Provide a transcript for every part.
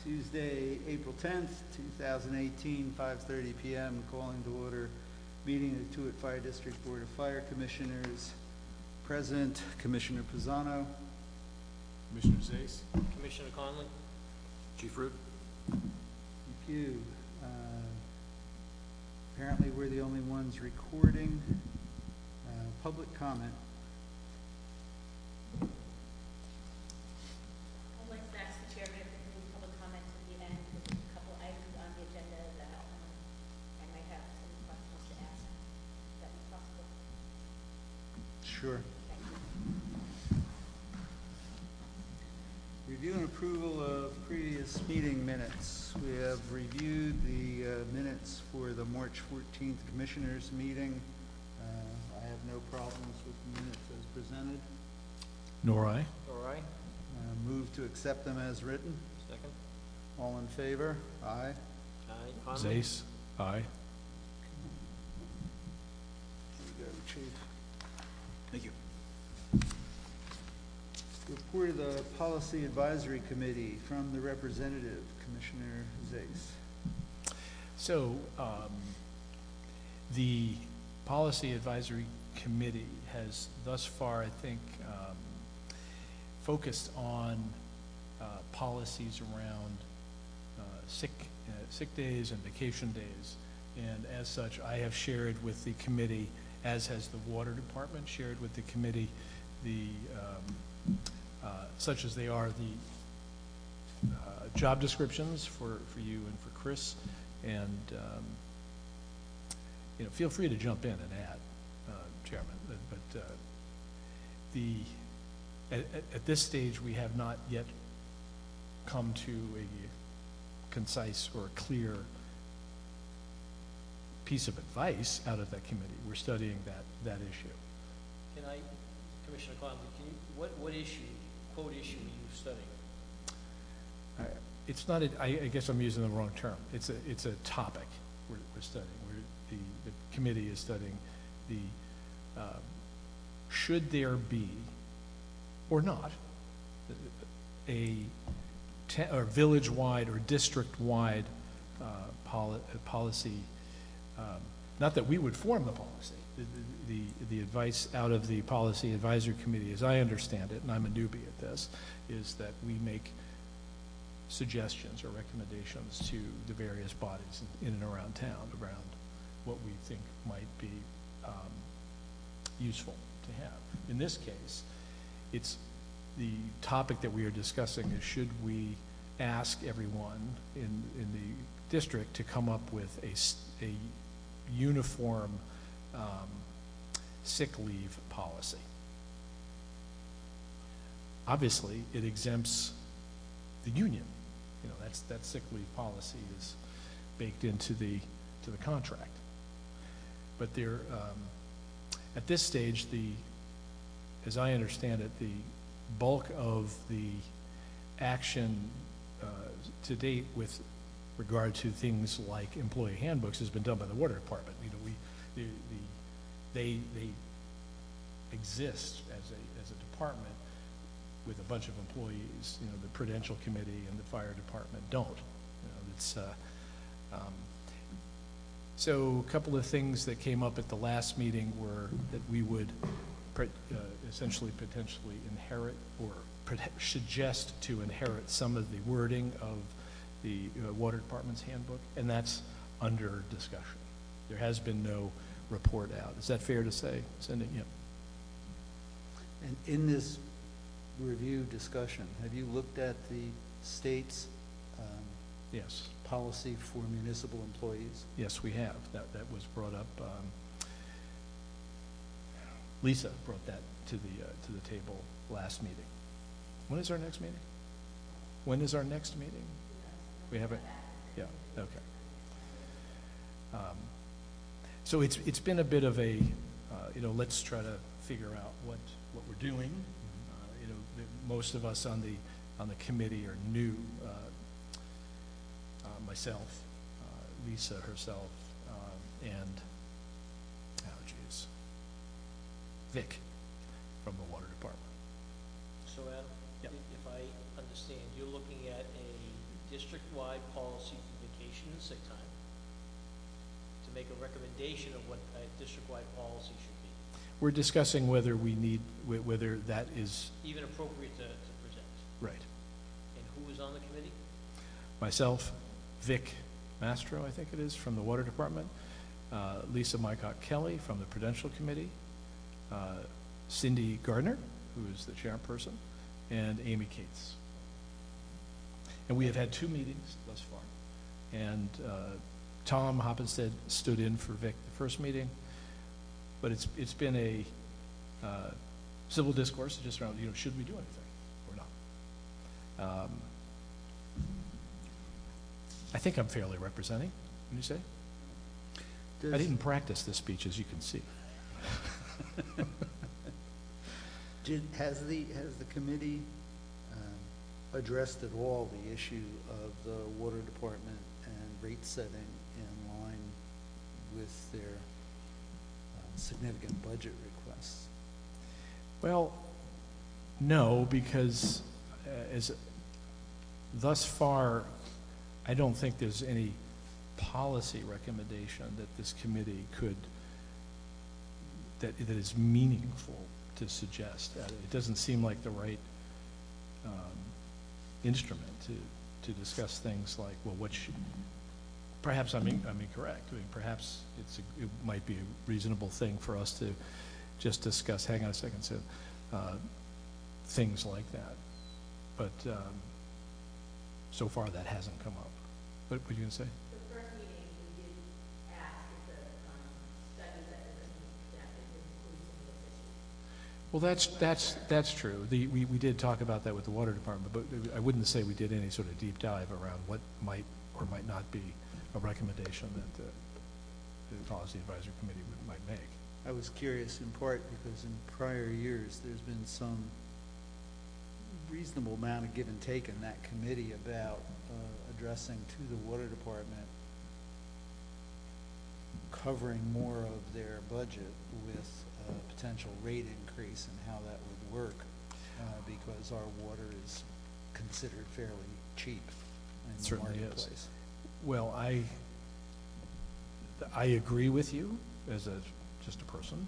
Tuesday, April 10th, 2018, 5:30 p.m. Calling to order meeting of the Tuit Fire District Board of Fire Commissioners. Present, Commissioner Pisano. Commissioner Zais. Commissioner Conley. Chief Root. Thank you. Apparently we're the only ones recording. Public comment. I'd like to ask the chairman if we can move public comment to the end. There's a couple items on the agenda that I might have some questions to ask. Is that possible? Sure. Thank you. Review and approval of previous meeting minutes. We have reviewed the minutes for the March 14th Commissioners meeting. I have no problems with the minutes as presented. Nor I. All right. Move to accept them as written. Second. All in favor? Aye. Aye. Conley. Zais. Aye. Here you go, Chief. Thank you. Report of the Policy Advisory Committee from the representative, Commissioner Zais. So, the Policy Advisory Committee has thus far, I think, focused on policies around sick days and vacation days. And as such, I have shared with the committee, as has the Water Department, shared with the committee the such as they are the job descriptions for you and for Chris, and you know, feel free to jump in and add, Chairman. But at this stage, we have not yet come to a concise or a clear piece of advice out of that committee. We're studying that issue. Can I, Commissioner Conley, can you, what issue, quote issue are you studying? It's not. I guess I'm using the wrong term. It's a topic we're studying. The committee is studying the should there be or not a village-wide or district-wide policy. Not that we would form the policy. The advice out of the Policy Advisory Committee, as I understand it, and I'm a newbie at this, is that we make suggestions or recommendations to the various bodies in and around town around what we think might be useful to have. In this case, it's the topic that we are discussing is should we ask everyone in the district to come up with a uniform sick leave policy. Obviously, it exempts the union. You know, that sick leave policy is baked into the contract. But there, at this stage, as I understand it, the bulk of the action to date with regard to things like employee handbooks has been done by the Water Department. You know, they exist as a department with a bunch of employees. You know, the Prudential Committee and the Fire Department don't. You know, it's so a couple of things that came up at the last meeting were that we would essentially potentially inherit or suggest to inherit some of the wording of the Water Department's handbook, and that's under discussion. There has been no report out. Is that fair to say, Cindy? Yeah. And in this review discussion, have you looked at the state's Yes. policy for municipal employees? Yes, we have. That was brought up. Lisa brought that to the table last meeting. When is our next meeting? When is our next meeting? We haven't. Yeah. Okay. So it's been a bit of a you know, let's try to figure out what we're doing. You know, most of us on the committee are new. Myself, Lisa herself, and Vic from the Water Department. So Adam, Yep. if I understand, you're looking at a district-wide policy for vacation and sick time, to make a recommendation of what a district-wide policy should be, We're discussing whether we need, whether that is even appropriate to present. right. And who is on the committee? Myself, Vic Mastro, I think it is, from the Water Department, Lisa Mycott Kelly from the Prudential Committee, Cindy Gardner, who is the chairperson, and Amy Cates. And we have had 2 meetings thus far. And Tom Hoppenstead stood in for Vic the first meeting, but it's been a civil discourse just around, should we do anything or not? I think I'm fairly representing, would you say? I didn't practice this speech, as you can see. Has the committee addressed at all the issue of the water department and rate setting in line with their significant budget requests? Well, no, because thus far, I don't think there's any policy recommendation that this committee could, that is meaningful to suggest. It doesn't seem like the right instrument to discuss things like, well, what should, perhaps I'm incorrect. I mean, perhaps it might be a reasonable thing for us to just discuss, hang on a second, so things like that. But so far that hasn't come up. What were you going to say? The first meeting, we did ask if the study that the committee conducted would include some of those issues. Well, that's true. We did talk about that with the water department, but I wouldn't say we did any sort of deep dive around what might or might not be a recommendation that the policy advisory committee might make. I was curious in part because in prior years, there's been some reasonable amount of give and take in that committee about addressing to the water department covering more of their budget with a potential rate increase and how that would work because our water is considered fairly cheap in the Certainly is. marketplace. Well, I agree with you as just a person.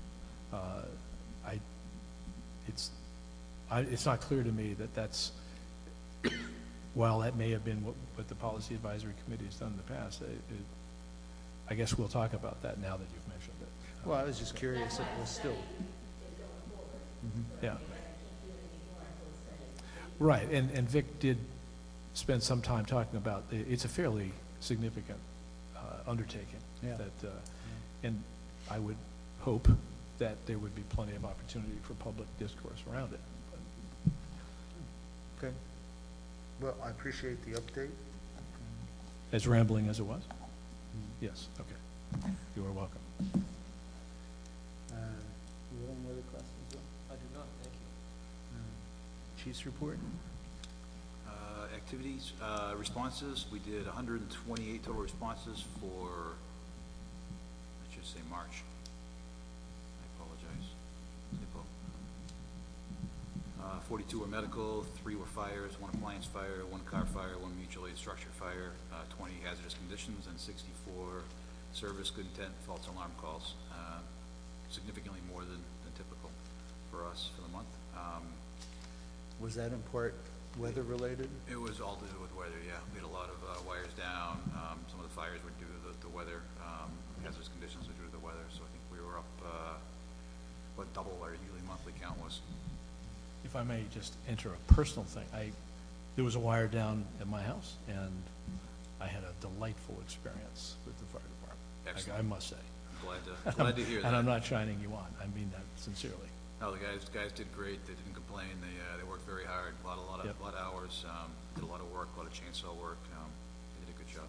It's not clear to me that that's, while that may have been what the policy advisory committee has done in the past, I guess we'll talk about that now that you've mentioned it. Well, I was just curious if it was still. Yeah. Right, and Vic did spend some time talking about, it's a fairly significant undertaking. Yeah. That, and I would hope that there would be plenty of opportunity for public discourse around it. Okay. Well, I appreciate the update. As rambling as it was? Yes, okay. You are welcome. You have any other questions, Bill? I do not, thank you. Chief's report? Activities, responses, we did 128 total responses for, I should say March. I apologize. Typo. 42 were medical, 3 were fires, 1 appliance fire, 1 car fire, 1 mutual aid structure fire, 20 hazardous conditions, and 64 service, good intent, false alarm calls. Significantly more than typical for us for the month. Was that in part weather-related? It was all to do with weather, yeah. We had a lot of wires down. Some of the fires were due to the weather. Hazardous conditions were due to the weather. So I think we were up, double our yearly monthly count was. If I may just enter a personal thing, there was a wire down at my house, and I had a delightful experience with the fire department. Excellent. I must say. I'm glad to hear that. And I'm not shining you on. I mean that sincerely. No, the guys did great. They didn't complain. They worked very hard. A lot of hours. Did a lot of work. A lot of chainsaw work. They did a good job.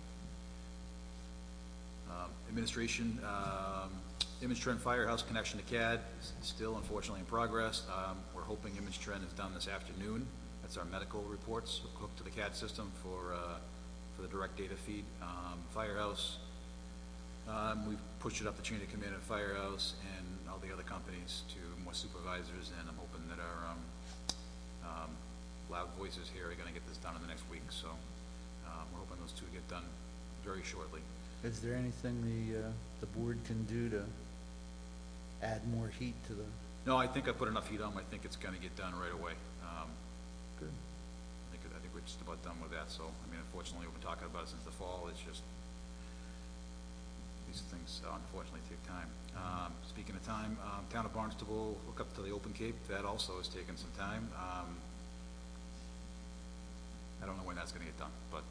Administration, Image Trend Firehouse connection to CAD still unfortunately in progress. We're hoping Image Trend is done this afternoon. That's our medical reports hooked to the CAD system for the direct data feed. Firehouse, we've pushed it up the chain of command at Firehouse and all the other companies to more supervisors, and I'm hoping that our loud voices here are going to get this done in the next week. So very shortly. Is there anything the board can do to add more heat to the? No, I think I put enough heat on 'em. I think it's gonna get done right away. Good. I think we're just about done with that, so, I mean, unfortunately, we've been talking about it since the fall, it's just, these things unfortunately take time. Speaking of time, Town of Barnstable, hook up to the Open Cape, that also has taken some time. I don't know when that's gonna get done, but,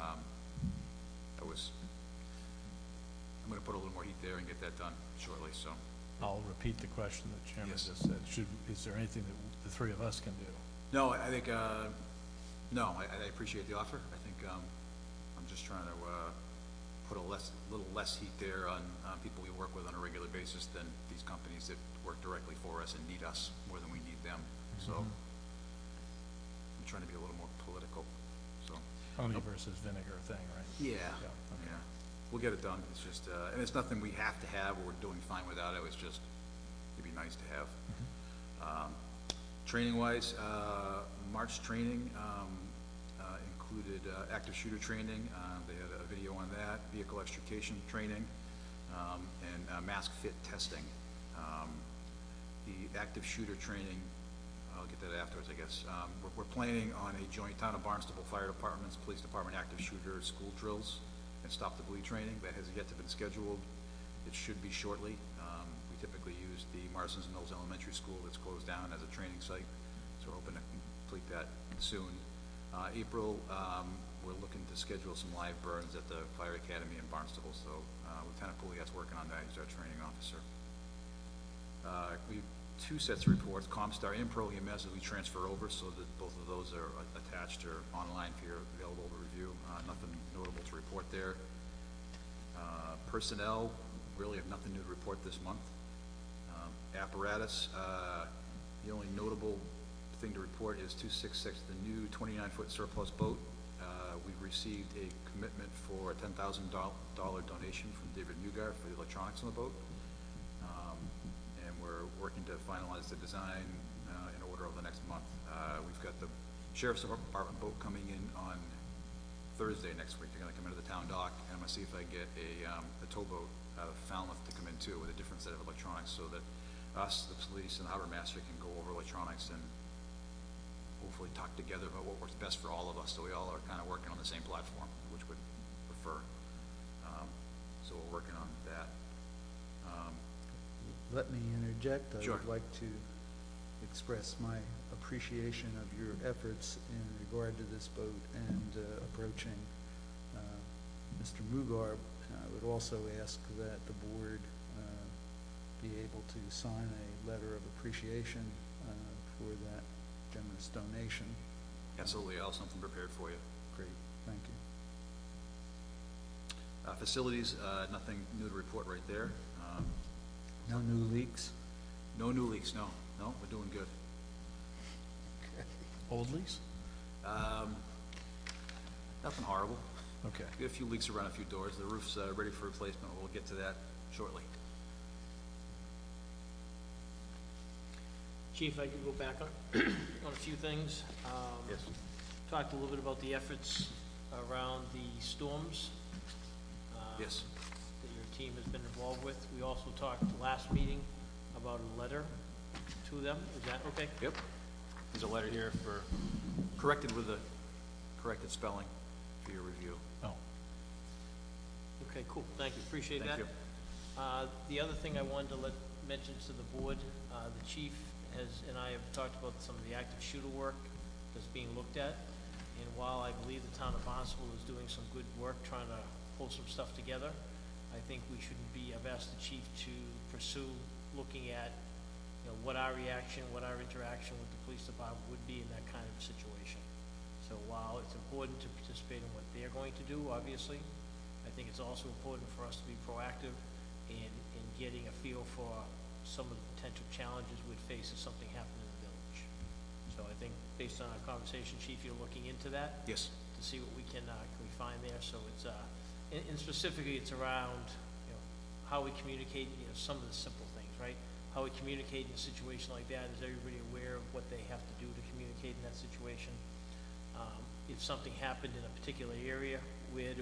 I'm gonna put a little more heat there and get that done shortly, so. I'll repeat the question that Chairman Yes. just said. Is there anything that the three of us can do? No, I think, no, I appreciate the offer. I think, I'm just trying to, put a little less heat there on people we work with on a regular basis than these companies that work directly for us and need us more than we need them. So, I'm trying to be a little more political, so. Honey versus vinegar thing, right? Yeah, okay. yeah. We'll get it done. It's just, and it's nothing we have to have, or we're doing fine without it. It's just, it'd be nice to have. Training-wise, March training included active shooter training. They had a video on that, vehicle extrication training, and mask fit testing. The active shooter training, I'll get that afterwards, I guess. We're planning on a joint Town of Barnstable Fire Department's Police Department active shooter school drills and stop the bleed training. That has yet to been scheduled. It should be shortly. We typically use the Marston's Mills Elementary School that's closed down as a training site, so we're hoping to complete that soon. April, we're looking to schedule some live burns at the Fire Academy in Barnstable, so Lieutenant Pouliot's working on that. He's our training officer. We have two sets of reports, Comstar and Pro EMS, that we transfer over, so that both of those are attached or online if you're available to review. Nothing notable to report there. Personnel, really have nothing new to report this month. Apparatus, the only notable thing to report is 266, the new 29-foot surplus boat. We've received a commitment for a $10,000 donation from David Newgar for the electronics on the boat. And we're working to finalize the design in order over the next month. We've got the Sheriff's Department boat coming in on Thursday next week. They're gonna come into the town dock, and I'm gonna see if I can get a towboat out of Falmouth to come in too with a different set of electronics, so that us, the police, and the harbor master can go over electronics and hopefully talk together about what works best for all of us, so we all are kind of working on the same platform, which would prefer. So we're working on that. Let me interject. Sure. I would like to express my appreciation of your efforts in regard to this boat and approaching Mr. Mugar. I would also ask that the board be able to sign a letter of appreciation for that generous donation. Absolutely, I'll have something prepared for you. Great, thank you. Facilities, nothing new to report right there. No new leaks? No new leaks, no, we're doing good. Old lease? Nothing horrible. Okay. We have a few leaks around a few doors. The roof's ready for replacement. We'll get to that shortly. Chief, I could go back on, on a few things. Yes. Talked a little bit about the efforts around the storms. Yes. That your team has been involved with. We also talked last meeting about a letter to them. Is that okay? Yep. There's a letter here for, corrected with the corrected spelling for your review. Oh, Okay, cool. Thank you. Appreciate that. Thank you. The other thing I wanted to mention to the board, the chief and I have talked about some of the active shooter work that's being looked at. And while I believe the town of Barnstable is doing some good work trying to pull some stuff together, I think we should I've asked the chief to pursue looking at, what our reaction, what our interaction with the police department would be in that kind of situation. So while it's important to participate in what they're going to do, obviously, I think it's also important for us to be proactive in getting a feel for some of the potential challenges we'd face if something happened in the village. So I think based on our conversation, Chief, you're looking into that Yes. to see what we can we find there. So it's, and specifically it's around, how we communicate, some of the simple things, right? How we communicate in a situation like that. Is everybody aware of what they have to do to communicate in that situation? If something happened in a particular area, where do we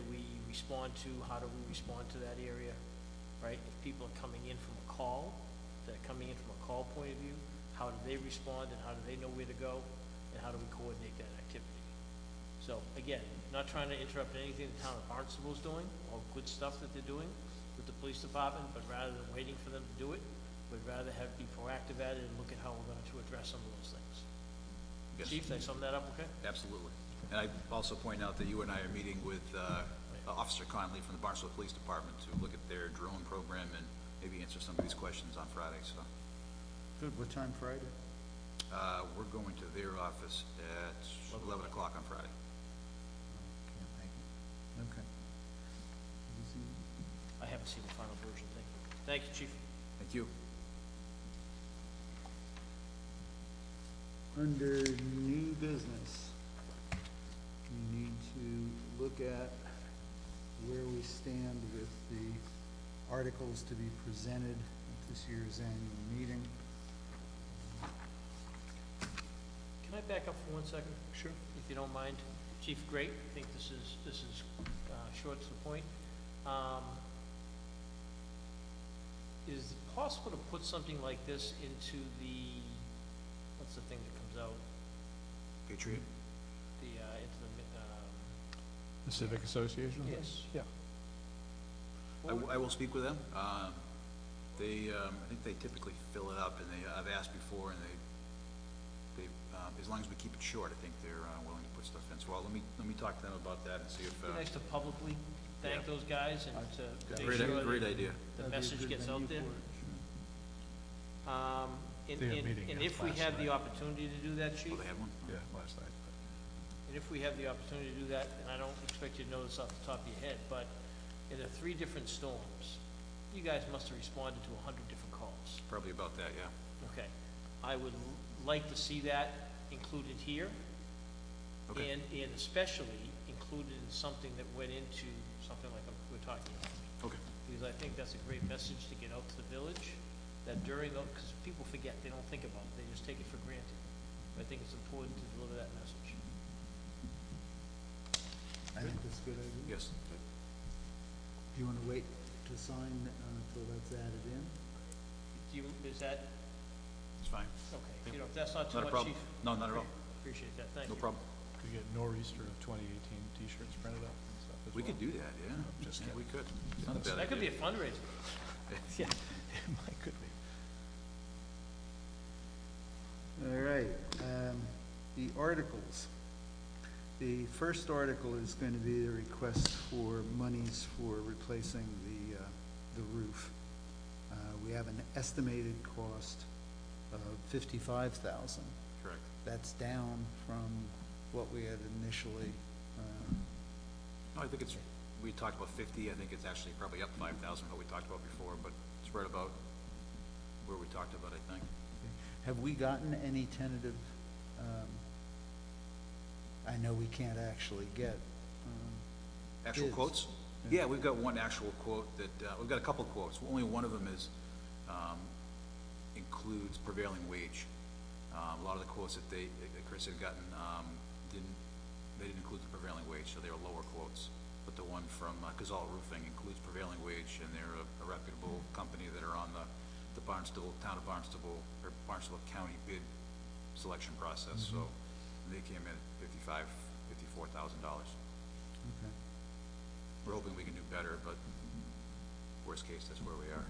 respond to, how do we respond to that area, right? If people are coming in from a call, they're coming in from a call point of view, how do they respond and how do they know where to go? And how do we coordinate that activity? So again, not trying to interrupt anything the town of Barnstable is doing, all good stuff that they're doing with the police department, but rather than waiting for them to do it, we'd rather be proactive at it and look at how we're going to address some of those things. Yes. Chief, did I sum that up okay? Absolutely. And I also point out that you and I are meeting with Officer Conley from the Barnstable Police Department to look at their drone program and maybe answer some of these questions on Friday, so. Good, what time Friday? We're going to their office at 11 o'clock on Friday. Can't make it. Okay. I haven't seen the final version, thank you. Thank you, Chief. Thank you. Under new business, we need to look at where we stand with the articles to be presented at this year's annual meeting. Can I back up for 1 second? Sure. If you don't mind. Chief, great. I think this is short to the point. Is it possible to put something like this into the, what's the thing that comes out? Patriot? Into The Civic Association? Yes. Yeah. I will speak with them. They, I think they typically fill it up, and I've asked before, and they, as long as we keep it short, I think they're willing to put stuff in. So let me talk to them about that and see if. It'd be nice to publicly thank Yeah. those guys and to make Great, sure great that idea. the That'd be a message good gets out venue there. for it, sure. And, They had a and, meeting and if we last have the night. opportunity to do that, Chief, Oh, they have one? Yeah, last night. and if we have the opportunity to do that, and I don't expect you to know this off the top of your head, but in the 3 different storms, you guys must have responded to 100 different calls. Probably about that, yeah. Okay. I would like to see that included here. Okay. And especially included in something that went into something like we're talking about. Okay. Because I think that's a great message to get out to the village, that during those, because people forget, they don't think about it, they just take it for granted. But I think it's important to deliver that message. I think that's a good idea. Yes. Do you want to wait to sign until that's added in? Is that, It's fine. okay, you know, if that's not too Not a much, problem. Chief? No, not at all. Appreciate that, thank you. No problem. Could get Nor'easter of 2018 T-shirts printed up and stuff as We well. could do that, yeah. Just Yeah, kidding. we could. It's not a bad That could be a idea. fundraiser. Yeah, it might could be. All right, the articles. The first article is going to be the request for monies for replacing the roof. We have an estimated cost of $55,000. Correct. That's down from what we had initially, No, I think it's, we talked about 50, I think it's actually probably up 5,000, what we talked about before, but it's right about where we talked about, I think. have we gotten any tentative, I know we can't actually get, Actual Bids. quotes? Yeah. Yeah, we've got one actual quote that, we've got a couple quotes. Only one of them is, includes prevailing wage. A lot of the quotes that Chris had gotten, they didn't include the prevailing wage, so they were lower quotes. But the one from Gazal Roofing includes prevailing wage, and they're a reputable company that are on the Barnstable, town of Barnstable, or Barnstable County bid selection process, so they came in at $54,000. okay. We're hoping we can do better, but worst case, that's where we are.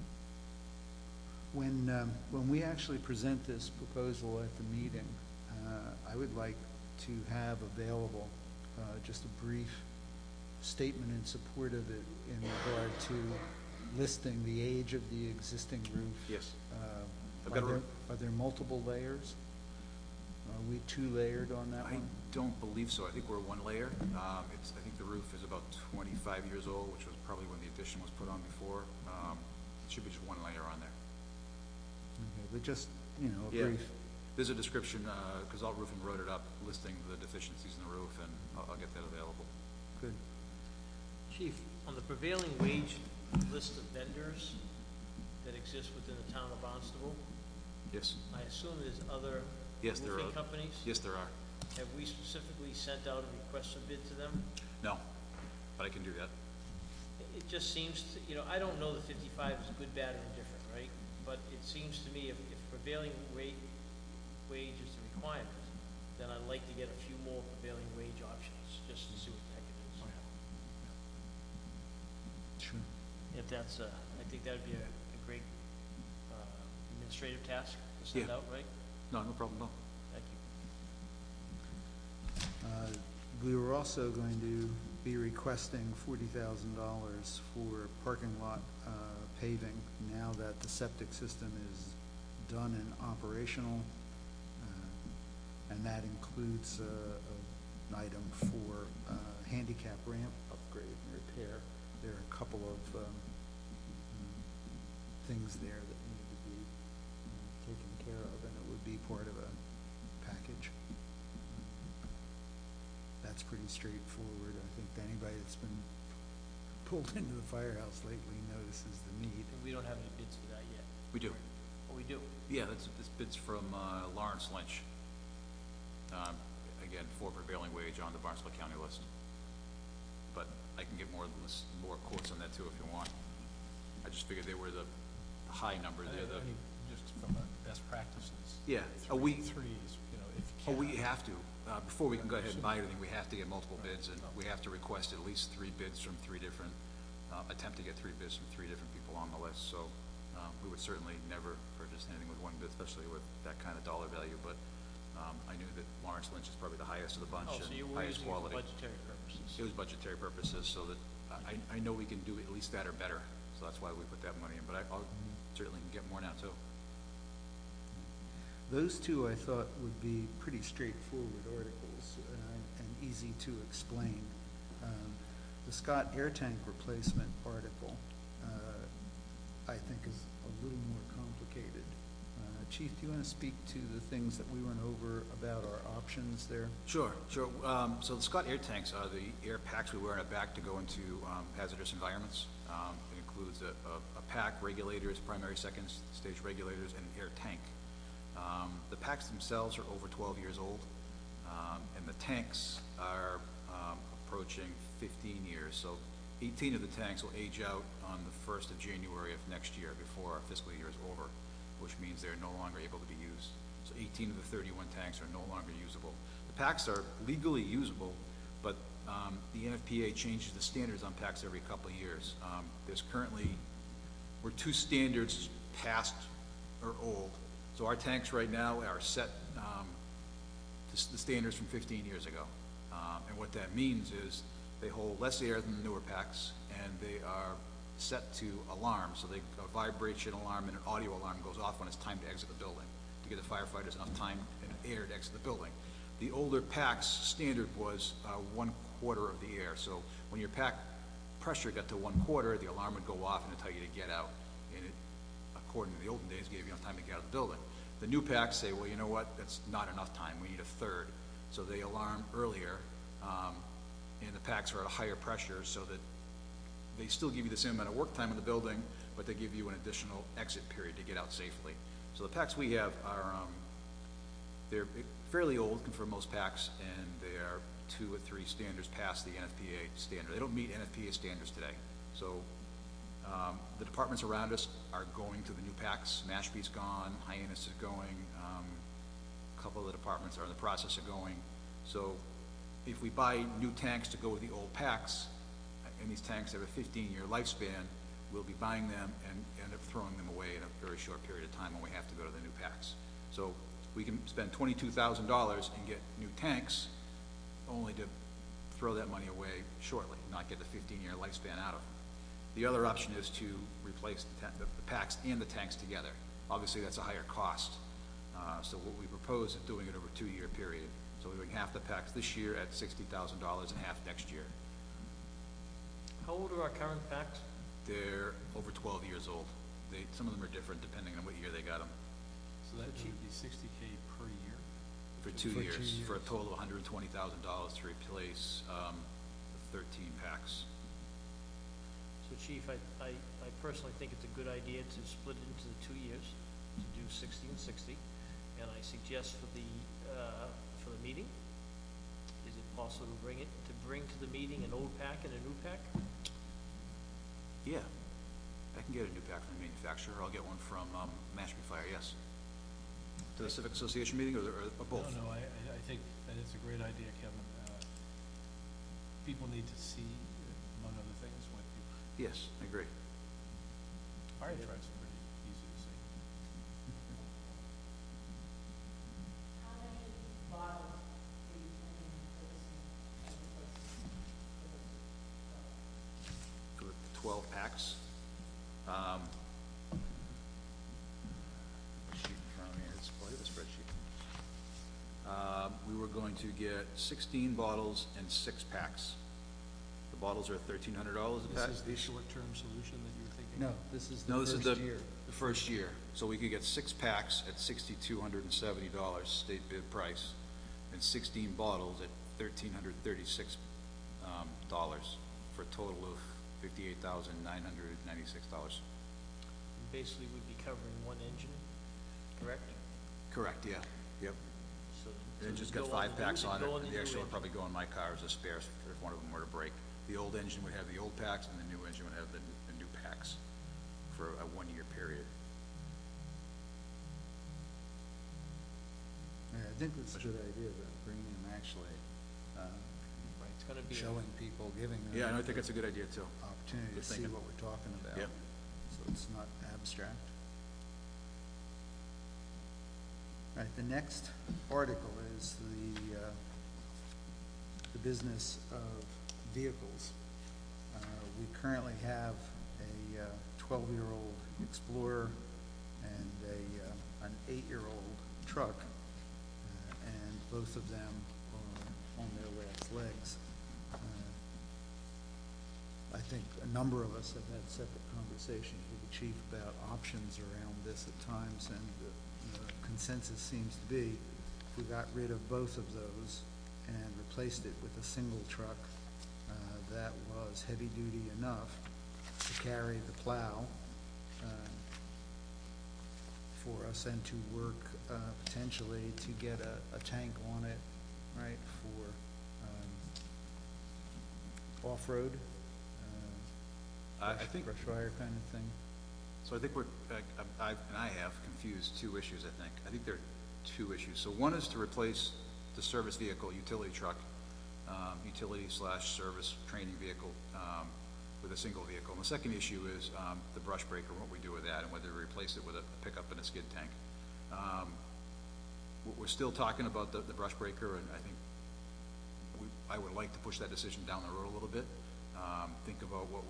When we actually present this proposal at the meeting, I would like to have available just a brief statement in support of it in regard to listing the age of the existing roof. Yes. I've Are got a- there, are there multiple layers? Are we 2 layered on that I one? don't believe so. I think we're 1 layer. I think the roof is about 25 years old, which was probably when the addition was put on before. It should be just 1 layer on there. Okay, but just, a Yeah. brief. There's a description, Gazal Roofing wrote it up, listing the deficiencies in the roof, and I'll get that available. Good. Chief, on the prevailing wage list of vendors that exist within the town of Barnstable, Yes? I assume there's other Yes, there roofing are. companies? Yes, there are. Have we specifically sent out a request for bid to them? No, but but I can do that. It just seems, I don't know that 55 is good, bad, or indifferent, right? But it seems to me if prevailing wage is the requirement, then I'd like to get a few more prevailing wage options, just to see what the heck it is. Sure. If that's, I think that'd be a great administrative task to send Yeah. out, right? No, no problem, no. Thank you. We were also going to be requesting $40,000 for parking lot paving now that the septic system is done and operational. And that includes an item for handicap ramp upgrade and repair. There are a couple of things there that need to be taken care of, and it would be part of a package. That's pretty straightforward. I think anybody that's been pulled into the firehouse lately notices the need. And we don't have any bids for that yet. We do. Oh, we do? Yeah, this bid's from Lawrence Lynch. Again, for prevailing wage on the Barnstable County list. But I can get more quotes on that too if you want. I just figured they were the high number there. I mean, just from a best practices. Yeah, Three is, if you can. we have to. Before we can go ahead and buy anything, we have to get multiple bids, and we have to request at least 3 bids from 3 different, attempt to get 3 bids from 3 different people on the list. So we would certainly never purchase anything with 1 bid, especially with that kind of dollar value. But I knew that Lawrence Lynch is probably the highest of the bunch Oh, so you and were highest using it for quality. budgetary purposes? It was budgetary purposes, so that I know we can do at least that or better. So that's why we put that money in. But I'll certainly can get more now too. Those two I thought would be pretty straightforward articles and easy to explain. The Scott air tank replacement article, I think is a little more complicated. Chief, do you want to speak to the things that we went over about our options there? Sure. So the Scott air tanks are the air packs we wear on our back to go into hazardous environments. It includes a pack, regulators, primary, second stage regulators, and an air tank. The packs themselves are over 12 years old, and the tanks are approaching 15 years. So 18 of the tanks will age out on the 1st of January of next year before our fiscal year is over, which means they're no longer able to be used. So 18 of the 31 tanks are no longer usable. The packs are legally usable, but the NFPA changes the standards on packs every couple of years. We're 2 standards past or old. So our tanks right now are set to the standards from 15 years ago. And what that means is they hold less air than the newer packs, and they are set to alarm. So a vibration alarm and an audio alarm goes off when it's time to exit the building, to give the firefighters enough time and air to exit the building. The older packs standard was 1/4 of the air. So when your pack pressure got to 1/4, the alarm would go off and it'd tell you to get out. And it, according to the olden days, gave you enough time to get out of the building. The new packs say, well, you know what, that's not enough time, we need 1/3. So they alarm earlier, and the packs are at a higher pressure so that they still give you the same amount of work time in the building, but they give you an additional exit period to get out safely. So the packs we have are, they're fairly old for most packs, and they are 2 or 3 standards past the NFPA standard. They don't meet NFPA standards today. So the departments around us are going to the new packs. Mashpee's gone, Hyannis is going, a couple of the departments are in the process of going. So if we buy new tanks to go with the old packs, and these tanks have a 15-year lifespan, we'll be buying them and end up throwing them away in a very short period of time when we have to go to the new packs. So we can spend $22,000 and get new tanks, only to throw that money away shortly, not get the 15-year lifespan out of them. The other option is to replace the packs and the tanks together. Obviously, that's a higher cost. So what we propose is doing it over a 2-year period. So we're doing half the packs this year at $60,000 and half next year. How old are our current packs? They're over 12 years old. Some of them are different depending on what year they got them. So that would be $60K per year? For 2 For 2 years, for a years. total of $120,000 to replace the 13 packs. So Chief, I personally think it's a good idea to split it into the 2 years, to do 60 and 60. And I suggest for the meeting, is it also to bring to the meeting an old pack and a new pack? Yeah, I can get a new pack from the manufacturer. I'll get one from Mashpee Fire, yes. To the Civic Association meeting, or both? No, I think that it's a great idea, Kevin. People need to see, among other things, what you, Yes, I agree. fire trucks are pretty easy to see. How many bottles do you plan on purchasing as opposed to For 12 packs. Sheet in front of me, it's probably the spreadsheet. We were going to get 16 bottles and 6 packs. The bottles are $1,300 a pack. This is the short-term solution that you were thinking? No, this is No, the this is first year. the first year. So we could get 6 packs at $6,270 state bid price, and 16 bottles at $1,336 for a total of $58,996. Basically, we'd be covering one engine, correct? Correct, yeah, yep. So And it just got 5 packs on it, and the extra would probably go in my car as a spare if one of them were to break. The old engine would have the old packs, and the new engine would have the new packs for a 1-year period. Yeah, I think that's a good idea, about bringing them actually, Right, it's gonna be, showing people, giving them. Yeah, and I think that's a good idea, too. Opportunity to Good see thinking. what we're talking about. Yep. So it's not abstract. All right, the next article is the business of vehicles. We currently have a 12-year-old Explorer and an 8-year-old truck, and both of them are on their last legs. I think a number of us have had separate conversations with the chief about options around this at times, and the consensus seems to be, if we got rid of both of those and replaced it with a single truck that was heavy-duty enough to carry the plow for us, and to work potentially to get a tank on it, right, for off-road, I think, brush fire kind of thing. so I think I have confused 2 issues, I think. I think there are 2 issues. So one is to replace the service vehicle, utility truck, utility/service training vehicle with a single vehicle. And the second issue is the brush breaker, what we do with that, and whether we replace it with a pickup and a skid tank. We're still talking about the brush breaker, and I think I would like to push that decision down the road a little bit. Think about what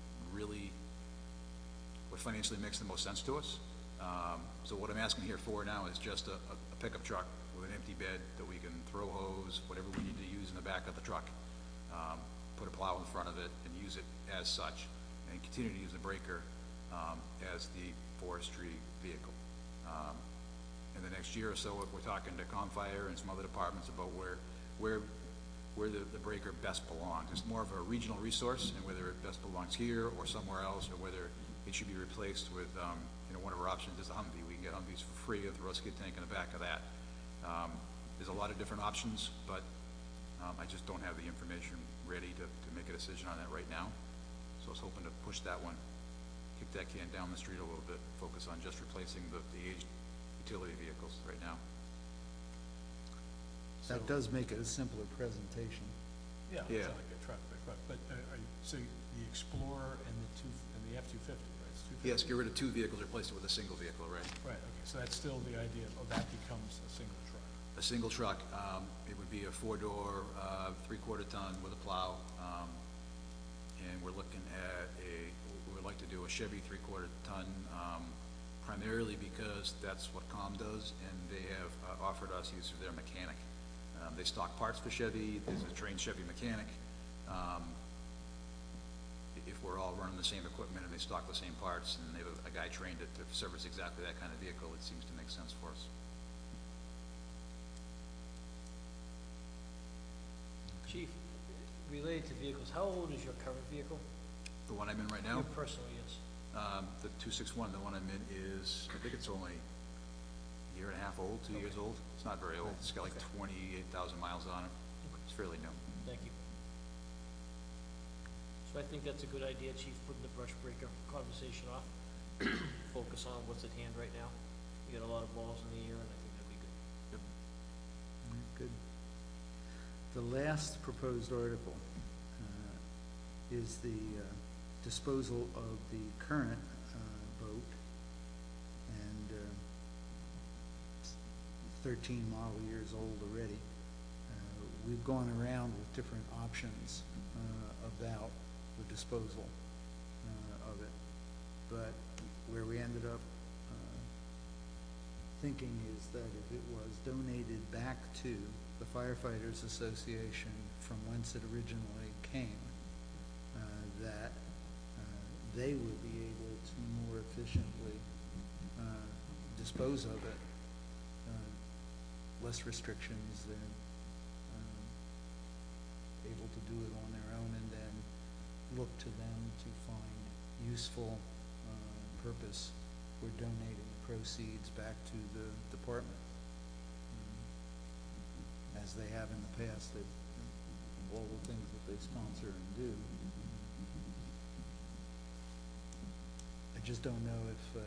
financially makes the most sense to us. So what I'm asking here for now is just a pickup truck with an empty bed that we can throw hose, whatever we need to use in the back of the truck, put a plow in front of it and use it as such, and continue to use the breaker as the forestry vehicle. In the next year or so, we're talking to ComFire and some other departments about where the breaker best belongs. It's more of a regional resource, and whether it best belongs here or somewhere else, or whether it should be replaced with, one of our options is a Humvee. We can get Humvees for free and throw a skid tank in the back of that. There's a lot of different options, but I just don't have the information ready to make a decision on that right now. So I was hoping to push that one, kick that can down the street a little bit, focus on just replacing the aged utility vehicles right now. That does make it a simpler presentation. Yeah, Yeah. it's not like a truck, but so the Explorer and the F-250, right? It's 250? Yes, get rid of 2 vehicles, replace it with a single vehicle, right? Right, okay, so that's still the idea, that becomes a single truck. A single truck, it would be a 4-door, 3/4 ton with a plow, and we're looking at we would like to do a Chevy 3/4 ton, primarily because that's what COM does, and they have offered us use of their mechanic. They stock parts for Chevy. There's a trained Chevy mechanic. If we're all running the same equipment and they stock the same parts, and they have a guy trained to service exactly that kind of vehicle, it seems to make sense for us. Chief, related to vehicles, how old is your current vehicle? The one I'm in right now, Your personal, yes. the 261, the one I'm in is, I think it's only a year and a half old, 2 years old. It's not very old. It's got like 28,000 miles on it. It's fairly new. Thank you. So I think that's a good idea, Chief, putting the brush breaker conversation off. Focus on what's at hand right now. You got a lot of balls in the air, and I think that'd be good. Good. The last proposed article is the disposal of the current boat and 13 model years old already. We've gone around with different options about the disposal of it, but where we ended up thinking is that if it was donated back to the Firefighters Association from whence it originally came, that they would be able to more efficiently dispose of it, less restrictions than able to do it on their own, and then look to them to find useful purpose for donating proceeds back to the department, as they have in the past. All the things that they sponsor and do. I just don't know if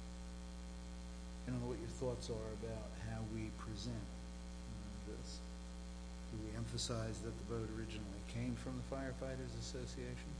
I don't know what your thoughts are about how we present this. Do we emphasize that the boat originally came from the Firefighters Association?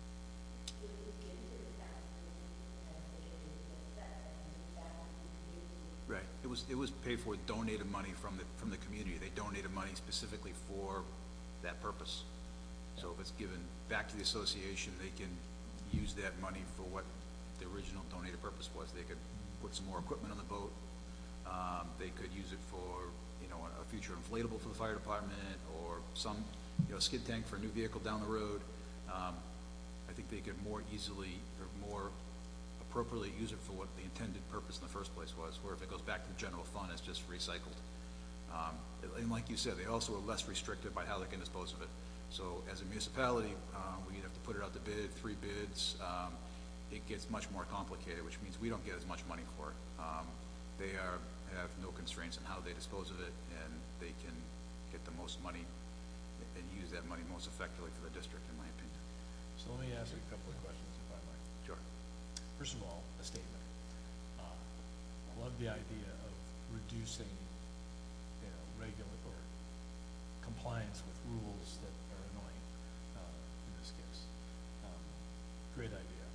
Right. It was paid for with donated money from the community. They donated money specifically for that purpose. So if it's given back to the association, they can use that money for what the original donated purpose was. They could put some more equipment on the boat. They could use it for, a future inflatable for the fire department, or some, skid tank for a new vehicle down the road. I think they could more easily or more appropriately use it for what the intended purpose in the first place was, where if it goes back to the general fund, it's just recycled. And like you said, they also are less restricted by how they can dispose of it. So as a municipality, we have to put it out to bid, 3 bids. It gets much more complicated, which means we don't get as much money for it. They have no constraints on how they dispose of it, and they can get the most money and use that money most effectively for the district, in my opinion. So let me ask you a couple of questions, if I might. Sure. First of all, a statement. I love the idea of reducing, regular or compliance with rules that are annoying, in this case. Great idea.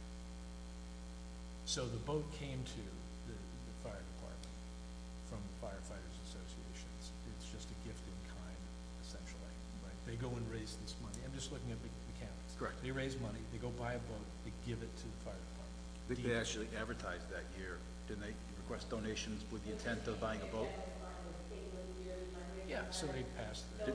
So the boat came to the fire department from firefighters associations. It's just a gift in kind, essentially, right? They go and raise this money. I'm just looking at mechanics. Correct. They raise money, they go buy a boat, they give it to the fire department. I think they actually advertised that year, didn't they? Request donations with the intent of buying a boat? Yeah, so they passed it.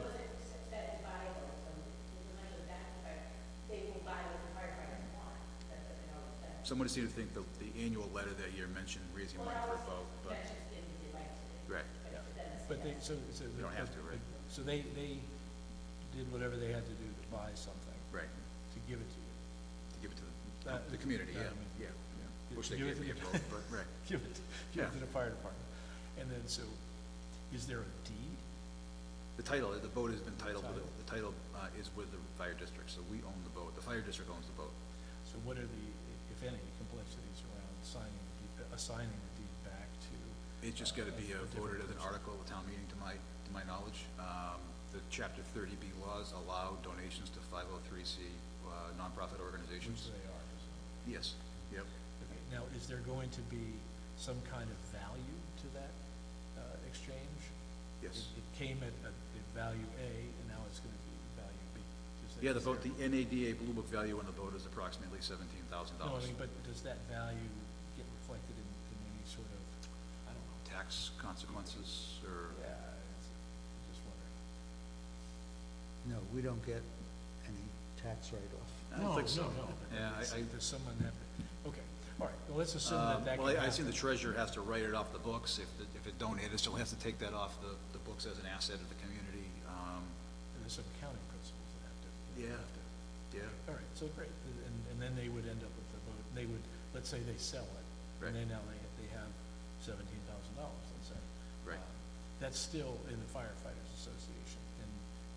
Someone seemed to think the annual letter that year mentioned raising money for a boat, but. Right. Yeah. But they, so. You don't have to, right? So they did whatever they had to do to buy something. Right. To give it to you. To give it to the community, yeah. Yeah. Wish they gave me a boat, but, right. Give it to the fire department. And then, so, is there a deed? The title, the boat has been titled, the title is with the fire district, so we own the boat. The fire district owns the boat. So what are the, if any, complexities around assigning the deed back to? It's just gotta be a voted as different an article at the town meeting, to my knowledge. The chapter 30B laws allow donations to 503C nonprofit organizations. Which they are. Yes, yep. Okay, now, is there going to be some kind of value to that exchange? Yes. It came at value A, and now it's gonna be value B. Yeah, the boat, the NADA Blue Book value on the boat is approximately $17,000. No, I mean, but does that value get reflected in any sort of, I don't know? Tax consequences, or? Yeah, just wondering. No, we don't get any tax write-off. I don't think so. No. Yeah, Does someone have, okay, all right, well, let's assume that Well, can I assume the happen. treasurer has to write it off the books. If it donated, still has to take that off the books as an asset of the community. There's some accounting principles that have to. Yeah. Yeah. All right, so great, and then they would end up with the vote, they would, let's say they sell it, Right. and then now they have $17,000, let's say. Right. That's still in the firefighters association, and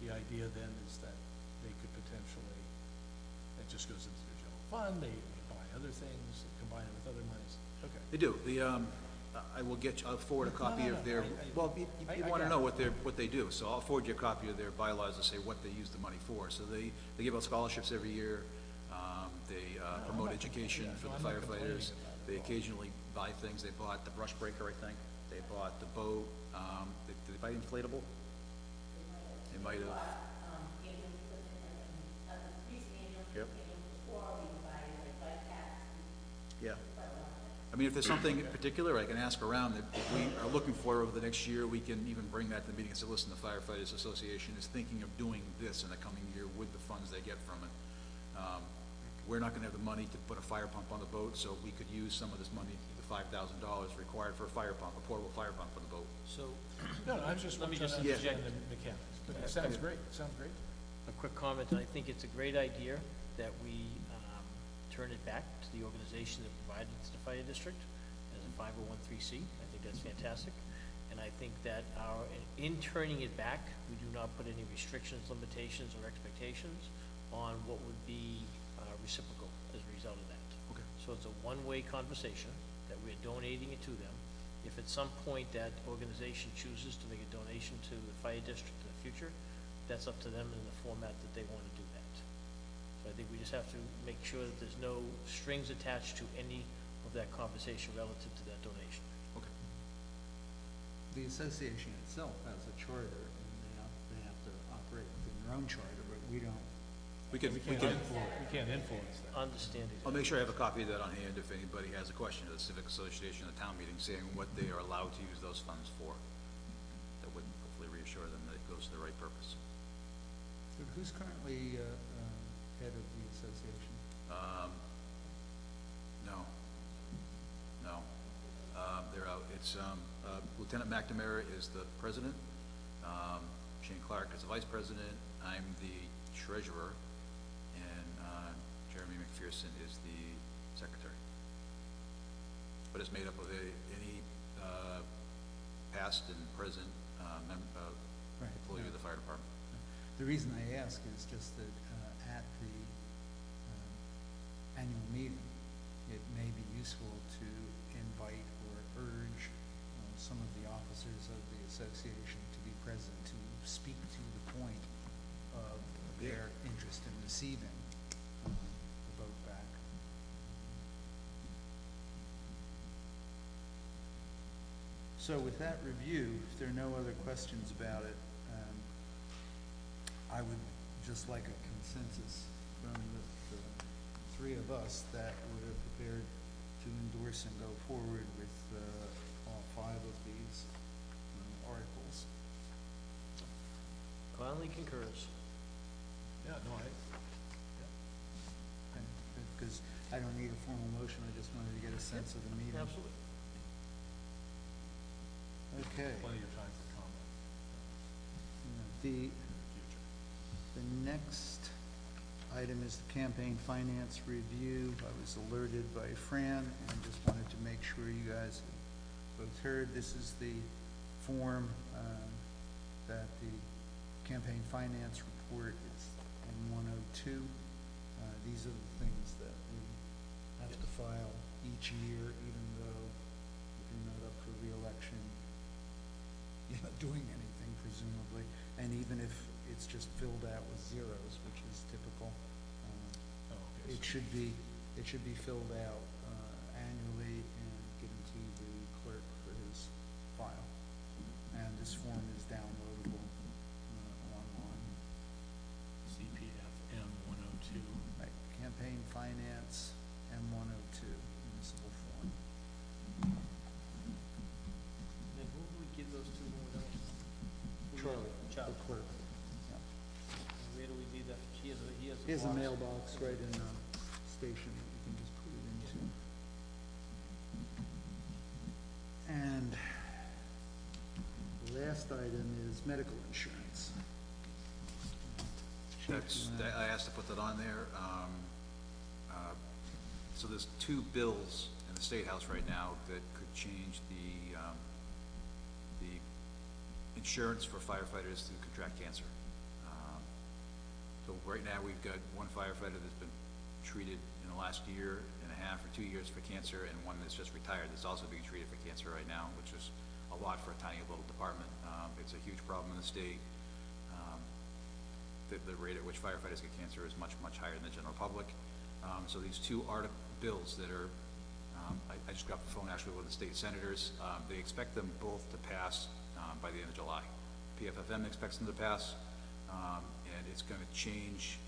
the idea then is that they could potentially, it just goes into their general fund, they buy other things, combine it with other monies. Okay. They do. I'll forward a copy of their, well, you want to know what they do, so I'll forward you a copy of their bylaws to say what they use the money for. So they give out scholarships every year, they promote education for the firefighters, they occasionally buy things. They bought the brush breaker, I think, they bought the boat, did they buy inflatable? They might have. Yep. Yeah. I mean, if there's something in particular, I can ask around that we are looking for over the next year, we can even bring that to the meeting and say, listen, the Firefighters Association is thinking of doing this in the coming year with the funds they get from it. We're not gonna have the money to put a fire pump on the boat, so we could use some of this money, the $5,000 required for a fire pump, a portable fire pump for the boat. So, No, I was just Let me trying to just understand interject. the mechanics, but it sounds great, it sounds great. a quick comment, I think it's a great idea that we turn it back to the organization that provided it to the fire district as a 501(c). I think that's fantastic. And I think that in turning it back, we do not put any restrictions, limitations, or expectations on what would be reciprocal as a result of that. Okay. So it's a one-way conversation that we're donating it to them. If at some point that organization chooses to make a donation to the fire district in the future, that's up to them in the format that they want to do that. So I think we just have to make sure that there's no strings attached to any of that conversation relative to that donation. Okay. The association itself has a charter, and they have to operate within their own charter, but we don't. We can, We can't influence that. Understanding. I'll make sure I have a copy of that on hand if anybody has a question of the Civic Association at the town meeting saying what they are allowed to use those funds for. That would hopefully reassure them that it goes to the right purpose. So who's currently head of the association? No. They're out. It's Lieutenant McNamara is the president. Shane Clark is the vice president. I'm the treasurer, and Jeremy McPherson is the secretary. But it's made up of any past and present Right. employee of the fire department. The reason I ask is just that at the annual meeting, it may be useful to invite or urge some of the officers of the association to be present to speak to the point of their interest in receiving the boat back. So with that review, if there are no other questions about it, I would just like a consensus from the three of us that we're prepared to endorse and go forward with all five of these articles. Conley concurs. Yeah, no, Because I don't need a formal motion, I just wanted to get a sense of the meeting. Absolutely. Okay. plenty of time for comment The in the future. The next item is the campaign finance review. I was alerted by Fran and just wanted to make sure you guys both heard. This is the form that the campaign finance report is in 102. These are the things that we have to file each year, even though if you're not up for reelection, you're not doing anything presumably, and even if it's just filled out with zeros, which is typical, Oh, okay, it should be filled out annually and given to the clerk for his file. And this form is downloadable online. CPF M102. Right, campaign finance M102 municipal form. And then who do we give those to when we're done? Charlie, Charlie. the clerk. Yeah. And where do we leave that? He has He has a box. mailbox right in the station that you can just put it into. And the last item is medical insurance. Chief, you wanna- I asked to put that on there. So there's two bills in the State House right now that could change the insurance for firefighters who contract cancer. So right now, we've got one firefighter that's been treated in the last year and a half or 2 years for cancer, and one that's just retired that's also being treated for cancer right now, which is a lot for a tiny little department. It's a huge problem in the state. The rate at which firefighters get cancer is much, much higher than the general public. So these two bills that are, I just got off the phone actually with the state senators. They expect them both to pass by the end of July. PFFM expects them to pass, and it's going to change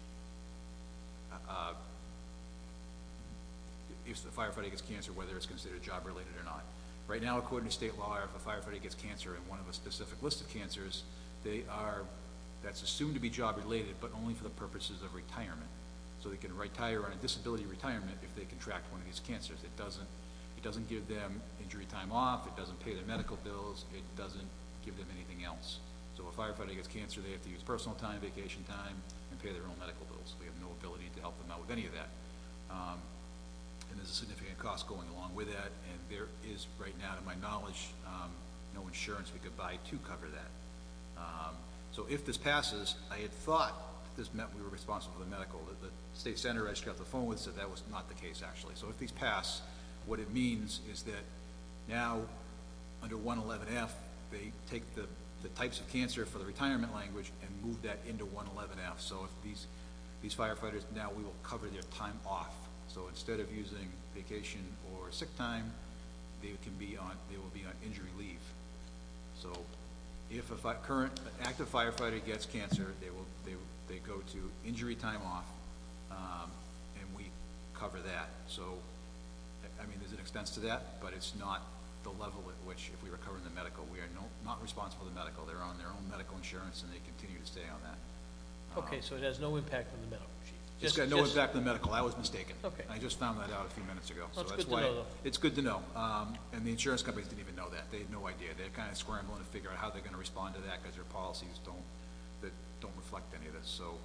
if the firefighter gets cancer, whether it's considered job-related or not. Right now, according to state law, if a firefighter gets cancer in one of a specific list of cancers, that's assumed to be job-related, but only for the purposes of retirement. So they can retire on a disability retirement if they contract one of these cancers. It doesn't give them injury time off, it doesn't pay their medical bills, it doesn't give them anything else. So if a firefighter gets cancer, they have to use personal time, vacation time, and pay their own medical bills. We have no ability to help them out with any of that. And there's a significant cost going along with that, and there is, right now, to my knowledge, no insurance we could buy to cover that. So if this passes, I had thought this meant we were responsible for the medical. The state senator I just got off the phone with said that was not the case, actually. So if these pass, what it means is that now, under 111F, they take the types of cancer for the retirement language and move that into 111F. So if these firefighters, now we will cover their time off. So instead of using vacation or sick time, they will be on injury leave. So if a current active firefighter gets cancer, they go to injury time off, and we cover that. So, I mean, there's an expense to that, but it's not the level at which, if we were covering the medical, we are not responsible for the medical. They're on their own medical insurance, and they continue to stay on that. Okay, so it has no impact on the medical, chief? It's got no impact on the medical. I was mistaken. Okay. I just found that out a few minutes ago. Well, So it's that's good to why know, though. it's good to know. And the insurance companies didn't even know that. They had no idea. They're kind of scrambling to figure out how they're going to respond to that because their policies don't reflect any of this. So,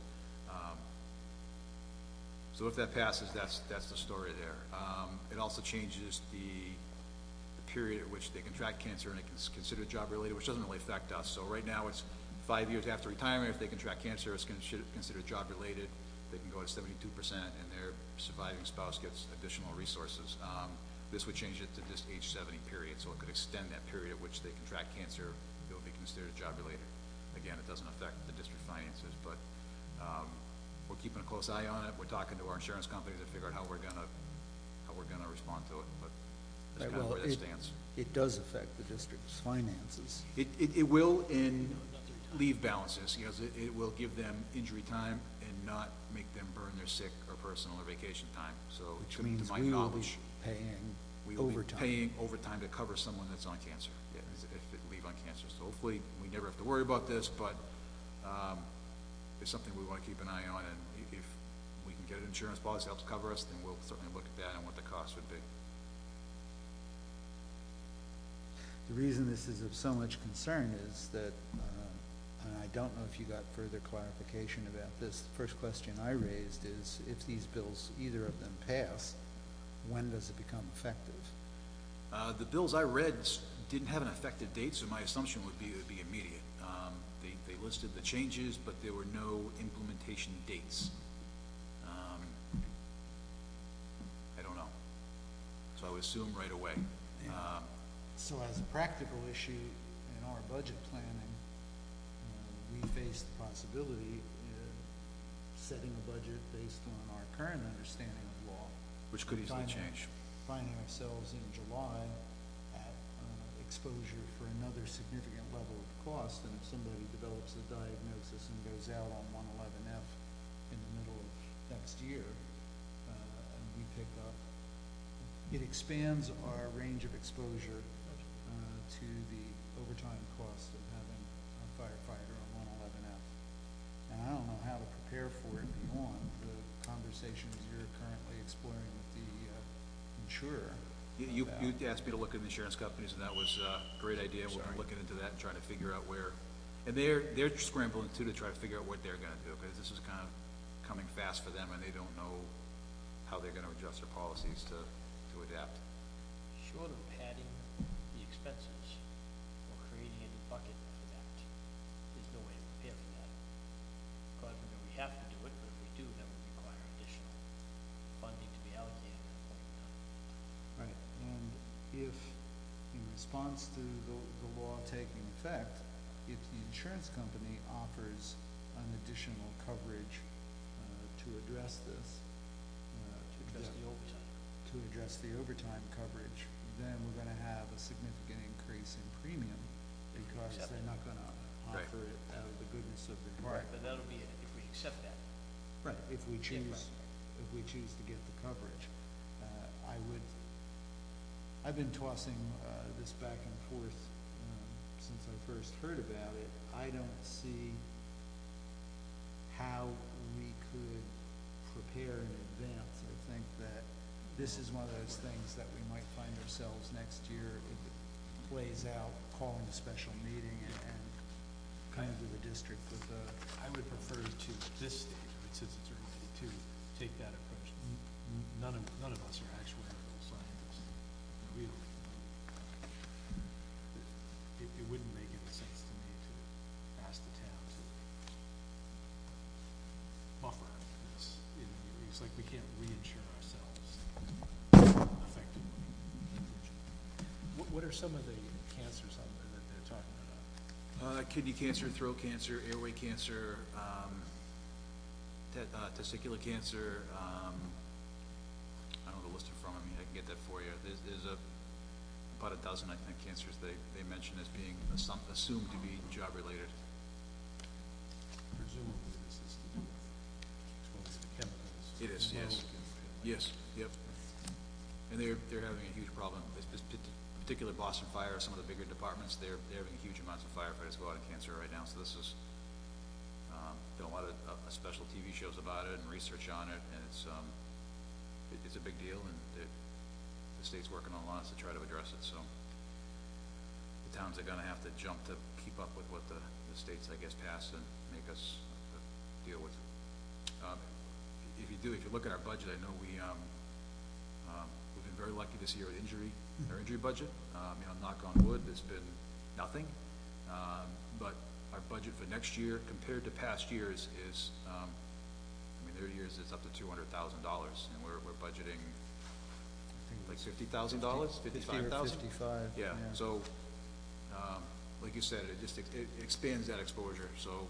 so if that passes, that's the story there. It also changes the period at which they contract cancer and it can consider job related, which doesn't really affect us. So right now it's 5 years after retirement. If they contract cancer, it's considered job related. They can go to 72%, and their surviving spouse gets additional resources. This would change it to just age 70 period, so it could extend that period at which they contract cancer. It would be considered job related. Again, it doesn't affect the district finances, but we're keeping a close eye on it. We're talking to our insurance companies to figure out how we're gonna respond to it. But that's kind of where that stands. It does affect the district's finances. It will in leave balances, because it will give them injury time and not make them burn their sick or personal or vacation time. So, Which to means my we will be knowledge, paying we will be overtime. paying overtime to cover someone that's on cancer, if it leave on cancer. So hopefully, we never have to worry about this, but it's something we want to keep an eye on, and if we can get an insurance policy that helps cover us, then we'll certainly look at that and what the cost would be. The reason this is of so much concern is that, and I don't know if you got further clarification about this, the first question I raised is, if these bills, either of them pass, when does it become effective? The bills I read didn't have an effective date, so my assumption would be it would be immediate. They listed the changes, but there were no implementation dates. I don't know. So I would assume right away. So as a practical issue in our budget planning, we face the possibility of setting a budget based on our current understanding of law. Which could easily change. Finding ourselves in July at exposure for another significant level of cost, and if somebody develops a diagnosis and goes out on 111F in the middle of next year, and we pick up, it expands our range of exposure to the overtime cost of having a firefighter on 111F. And I don't know how to prepare for it beyond the conversations you're currently exploring with the insurer. You asked me to look at the insurance companies, and that was a great idea. We'll be looking into that and trying to figure out where, and they're scrambling too to try to figure out what they're going to do, because this is kind of coming fast for them, and they don't know how they're going to adjust their policies to adapt. Short of padding the expenses or creating a new bucket for that, there's no way to prepare for that. God forbid we have to do it, response to the law taking effect, if the insurance company offers an additional coverage to address this, Address the overtime. to address the overtime coverage, then we're gonna have a significant increase in premium because Accept they're it. not gonna Right. offer it out of the goodness of their Right, heart. but that'll be if we accept that. Right, if we Yeah, choose, if we choose to get the coverage. I've been tossing this back and forth since I first heard about it. I don't see how we could prepare in advance. I think that this is one of those things that we might find ourselves next year, if it plays out, calling a special meeting and coming to the district with a. I would prefer to, at this stage, since it's early, to take that approach. None of us are actuarial scientists. We don't. It wouldn't make any sense to me to ask the town to buffer this. It's like we can't reinsure ourselves effectively. What are some of the cancers that they're talking about? Kidney cancer, throat cancer, airway cancer, testicular cancer, I don't know the list in front of me, I can get that for you. There's about a dozen, I think, cancers they mentioned as being assumed to be job-related. Presumably this is to do with exposure to chemicals. It is, yes. Yes, yep. And they're having a huge problem. This particular Boston Fire, some of the bigger departments, they're having huge amounts of firefighters go out in cancer right now. So this is, been a lot of special TV shows about it and research on it, and it's a big deal, and the state's working on laws to try to address it. So the towns are gonna have to jump to keep up with what the states, I guess, pass and make us deal with. If you look at our budget, I know we've been very lucky this year with our injury budget. Knock on wood, there's been nothing. But our budget for next year, compared to past years, is, there are years it's up to $200,000, and we're budgeting like $50,000, $55,000? 55. Yeah, so, like you said, it expands that exposure, so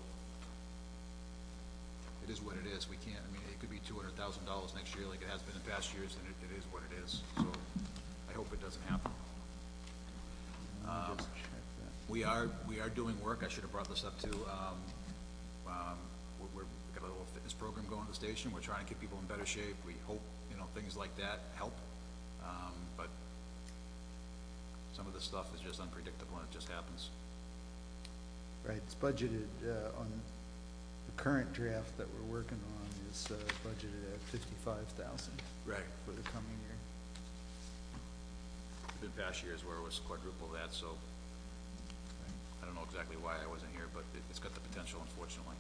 it is what it is. We can't, it could be $200,000 next year like it has been in past years, and it is what it is. So I hope it doesn't happen. Let me just check that. We are doing work. I should have brought this up too. We've got a little fitness program going to the station. We're trying to keep people in better shape. We hope, things like that help. But some of this stuff is just unpredictable and it just happens. Right, it's budgeted on the current draft that we're working on is budgeted at 55,000 Right. for the coming year. There's been past years where it was quadruple that, so I don't know exactly why I wasn't here, but it's got the potential, unfortunately.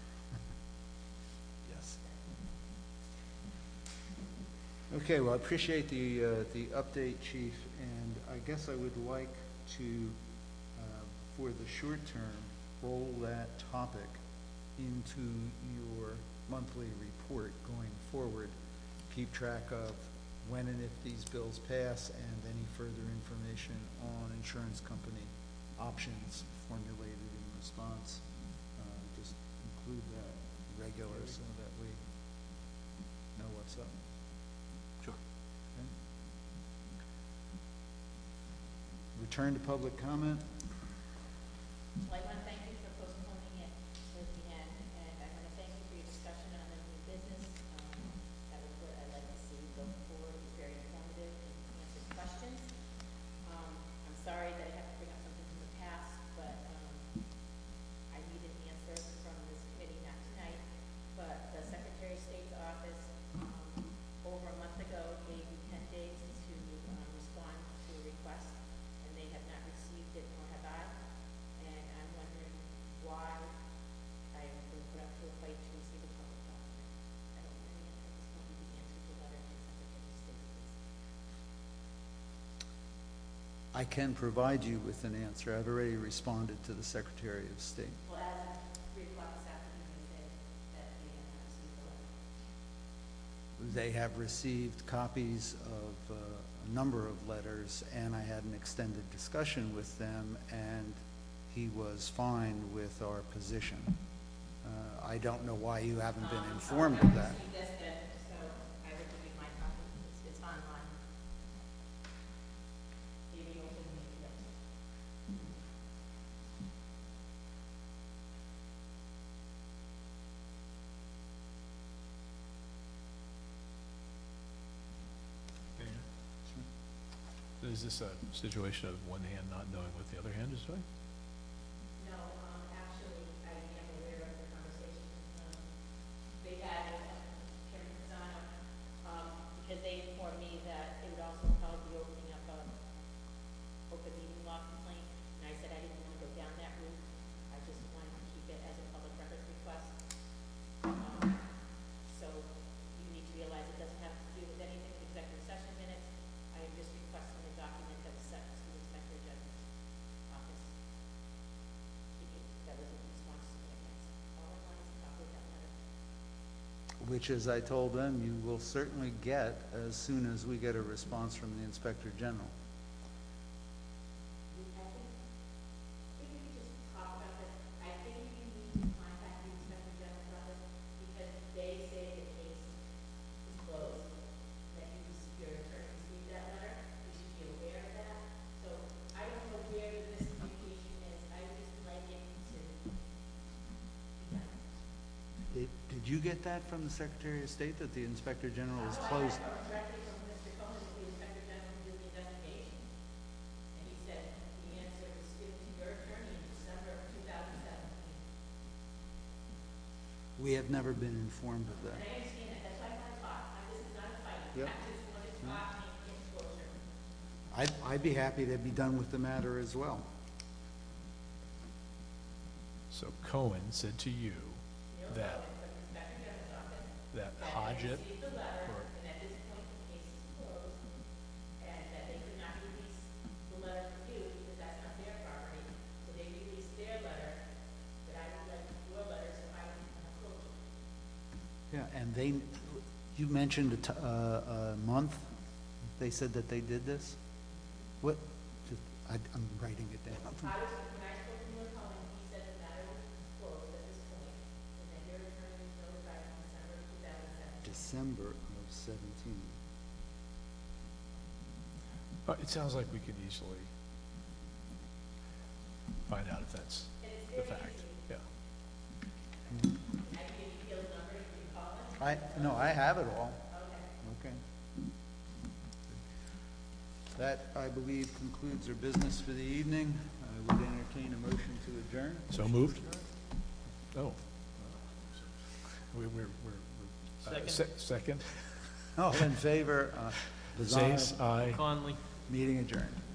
Yes. Okay, well, I appreciate the update, Chief, and I guess I would like to, for the short term, roll that topic into your monthly report going forward. Keep track of when and if these bills pass and any further information on insurance company options formulated in response. Just include that regular so that we know what's up. Sure. Okay. Return to public comment. Well, I want to thank you for postponing it to the end, and I want to thank you for your discussion on the new business. That was what I'd like to see going forward. It was very informative and answered questions. I'm sorry that I have to bring up something from the past, but I need an answer from this committee, not tonight, but the Secretary of State's office over a month ago gave you 10 days to respond to a request, and they have not received it, nor have I. And I'm wondering why I've been put up to a fight to receive a public document. I don't know the answer. I just want you to answer the letter to the Secretary of State, please. I can provide you with an answer. I've already responded to the Secretary of State. Well, as of 3 o'clock this afternoon, they said that they have not received the letter. They have received copies of a number of letters, and I had an extended discussion with them, and he was fine with our position. I don't know why you haven't been informed of that. I received this, so I will give you my copy. It's online. Maybe you'll give me it. Is this a situation of one hand not knowing what the other hand is doing? No, actually, I am aware of the conversation. They had, Chairman Pisano, because they informed me that it would also probably be opening up a open meeting law complaint, and I said I didn't want to go down that route. I just wanted to keep it as a public records request. So you need to realize it doesn't have to do with anything with executive session minutes. I am just requesting a document that was sent to the Inspector General's office. That was in response to the minutes. All I want is a copy of that letter. Which, as I told them, you will certainly get as soon as we get a response from the Inspector General. I think we could just talk about this. I think you need to contact the Inspector General's office because they say the case is closed, that your attorney received that letter. You should be aware of that. So I don't know where the miscommunication is. I would just like it to be done. Did you get that from the Secretary of State, that the Inspector General is closed? I got directly from Mr. Cohen, the Inspector General who did the investigation. And he said the answer was given to your attorney in December of 2017. We have never been informed of And that. I understand that, that's why I want to talk. This is not a fight. Yep. I just want to talk and get closure. I'd be happy to be done with the matter as well. So Cohen said to you that, that Hodgett, Received the letter, or and at this point, the case is closed, and that they could not release the letter for you because that's not their property. So they released their letter, but I would like your letter so I can have closure. Yeah, and you mentioned a month, they said that they did this? What, I'm writing it down. When I spoke to Neil Cohen, he said the matter was closed at this point, and that your attorney was notified in December of 2017. December of 17. it sounds like we could easily find out if that's the fact, yeah. I can give you Gil's number, you can call him. No, I have it all. Okay. Okay. That, I believe, concludes our business for the evening. I would entertain a motion to adjourn. So moved? Oh. Second. Second? All in favor? Bizarre. Zais, aye. Conley. Meeting adjourned.